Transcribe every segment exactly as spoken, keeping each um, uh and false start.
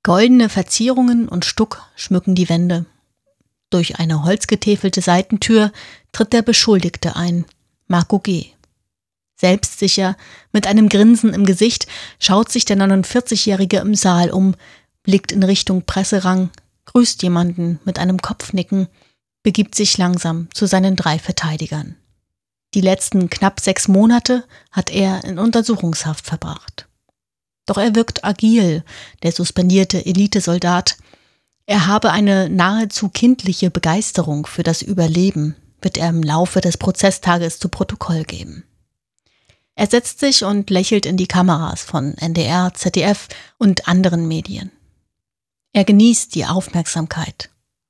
Goldene Verzierungen und Stuck schmücken die Wände. Durch eine holzgetäfelte Seitentür tritt der Beschuldigte ein, Marco G. Selbstsicher, mit einem Grinsen im Gesicht, schaut sich der neunundvierzigjährige im Saal um, blickt in Richtung Presserang, grüßt jemanden mit einem Kopfnicken, begibt sich langsam zu seinen drei Verteidigern. Die letzten knapp sechs Monate hat er in Untersuchungshaft verbracht. Doch er wirkt agil, der suspendierte Elitesoldat. Er habe eine nahezu kindliche Begeisterung für das Überleben, wird er im Laufe des Prozesstages zu Protokoll geben. Er setzt sich und lächelt in die Kameras von N D R, Z D F und anderen Medien. Er genießt die Aufmerksamkeit.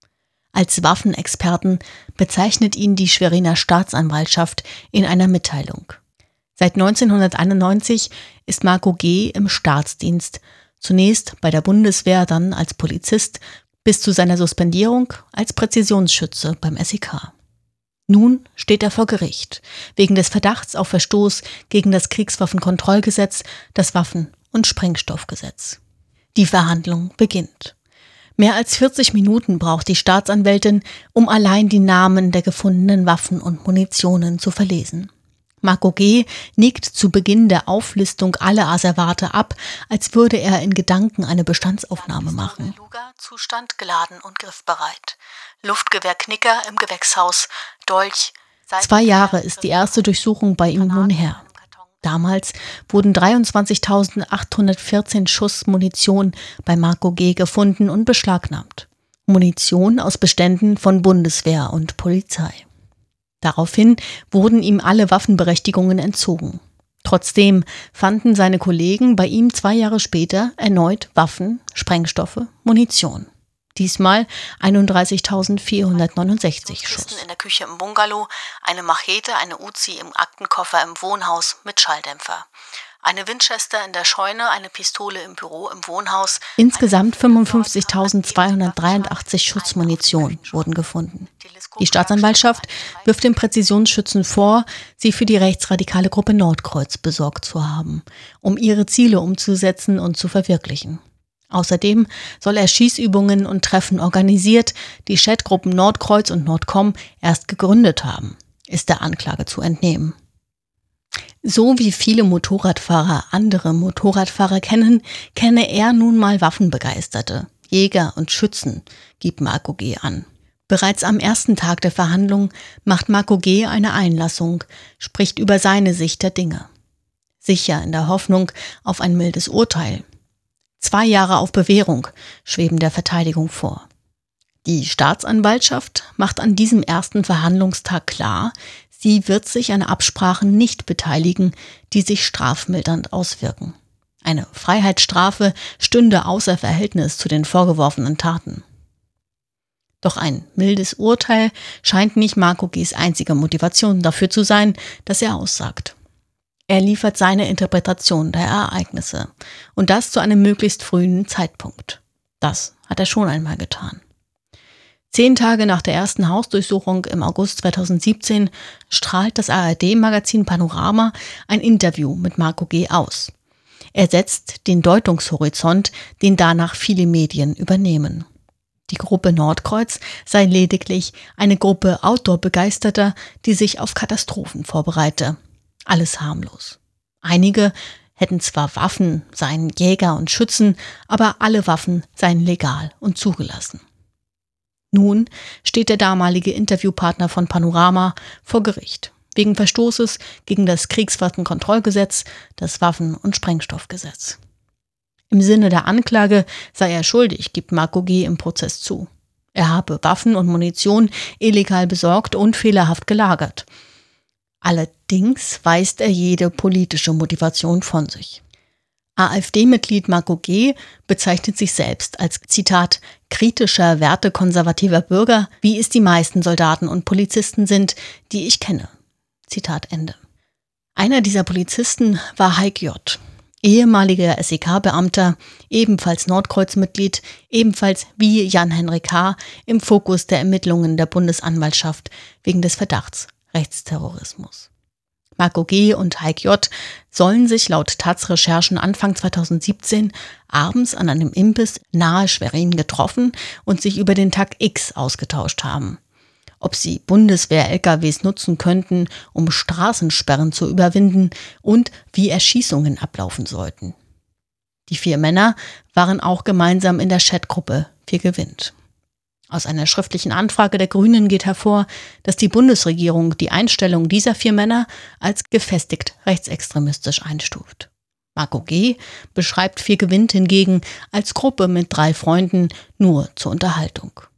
Als Waffenexperten bezeichnet ihn die Schweriner Staatsanwaltschaft in einer Mitteilung. Seit neunzehnhunderteinundneunzig ist Marco G. im Staatsdienst, zunächst bei der Bundeswehr, dann als Polizist, bis zu seiner Suspendierung als Präzisionsschütze beim S E K. Nun steht er vor Gericht, wegen des Verdachts auf Verstoß gegen das Kriegswaffenkontrollgesetz, das Waffen- und Sprengstoffgesetz. Die Verhandlung beginnt. Mehr als vierzig Minuten braucht die Staatsanwältin, um allein die Namen der gefundenen Waffen und Munitionen zu verlesen. Marco G. nickt zu Beginn der Auflistung alle Asservate ab, als würde er in Gedanken eine Bestandsaufnahme machen. Zustand geladen und griffbereit. Luftgewehr Knicker im Gewächshaus. Dolch. Zwei Jahre ist die erste Durchsuchung bei ihm nun her. Damals wurden dreiundzwanzigtausendachthundertvierzehn Schuss Munition bei Marco G. gefunden und beschlagnahmt. Munition aus Beständen von Bundeswehr und Polizei. Daraufhin wurden ihm alle Waffenberechtigungen entzogen. Trotzdem fanden seine Kollegen bei ihm zwei Jahre später erneut Waffen, Sprengstoffe, Munition. Diesmal einunddreißigtausendvierhundertneunundsechzig Schuss. In der Küche im Bungalow, eine Machete, eine Uzi im Aktenkoffer im Wohnhaus mit Schalldämpfer. Eine Winchester in der Scheune, eine Pistole im Büro im Wohnhaus. Insgesamt fünfundfünfzigtausendzweihundertdreiundachtzig Schuss Munition wurden gefunden. Die Staatsanwaltschaft wirft den Präzisionsschützen vor, sie für die rechtsradikale Gruppe Nordkreuz besorgt zu haben, um ihre Ziele umzusetzen und zu verwirklichen. Außerdem soll er Schießübungen und Treffen organisiert, die Chatgruppen Nordkreuz und Nordcom erst gegründet haben, ist der Anklage zu entnehmen. So wie viele Motorradfahrer andere Motorradfahrer kennen, kenne er nun mal Waffenbegeisterte, Jäger und Schützen, gibt Marco G. an. Bereits am ersten Tag der Verhandlung macht Marco G. eine Einlassung, spricht über seine Sicht der Dinge. Sicher in der Hoffnung auf ein mildes Urteil. Zwei Jahre auf Bewährung schweben der Verteidigung vor. Die Staatsanwaltschaft macht an diesem ersten Verhandlungstag klar, sie wird sich an Absprachen nicht beteiligen, die sich strafmildernd auswirken. Eine Freiheitsstrafe stünde außer Verhältnis zu den vorgeworfenen Taten. Doch ein mildes Urteil scheint nicht Marco G.'s einzige Motivation dafür zu sein, dass er aussagt. Er liefert seine Interpretation der Ereignisse und das zu einem möglichst frühen Zeitpunkt. Das hat er schon einmal getan. Zehn Tage nach der ersten Hausdurchsuchung im August zweitausendsiebzehn strahlt das A R D-Magazin Panorama ein Interview mit Marco G. aus. Er setzt den Deutungshorizont, den danach viele Medien übernehmen. Die Gruppe Nordkreuz sei lediglich eine Gruppe Outdoor-Begeisterter, die sich auf Katastrophen vorbereite. Alles harmlos. Einige hätten zwar Waffen, seien Jäger und Schützen, aber alle Waffen seien legal und zugelassen. Nun steht der damalige Interviewpartner von Panorama vor Gericht, wegen Verstoßes gegen das Kriegswaffenkontrollgesetz, das Waffen- und Sprengstoffgesetz. Im Sinne der Anklage sei er schuldig, gibt Marco G. im Prozess zu. Er habe Waffen und Munition illegal besorgt und fehlerhaft gelagert. Allerdings weist er jede politische Motivation von sich. AfD-Mitglied Marco G. bezeichnet sich selbst als, Zitat, kritischer, wertekonservativer Bürger, wie es die meisten Soldaten und Polizisten sind, die ich kenne. Zitat Ende. Einer dieser Polizisten war Heik J., ehemaliger S E K-Beamter, ebenfalls Nordkreuz-Mitglied, ebenfalls wie Jan-Henrik H. im Fokus der Ermittlungen der Bundesanwaltschaft wegen des Verdachts Rechtsterrorismus. Marco G. und Heik J. sollen sich laut Taz-Recherchen Anfang zweitausendsiebzehn abends an einem Imbiss nahe Schwerin getroffen und sich über den Tag X ausgetauscht haben. Ob sie Bundeswehr-L K Ws nutzen könnten, um Straßensperren zu überwinden und wie Erschießungen ablaufen sollten. Die vier Männer waren auch gemeinsam in der Chatgruppe Wir gewinnt. Aus einer schriftlichen Anfrage der Grünen geht hervor, dass die Bundesregierung die Einstellung dieser vier Männer als gefestigt rechtsextremistisch einstuft. Marco G. beschreibt Wir gewinnt hingegen als Gruppe mit drei Freunden nur zur Unterhaltung.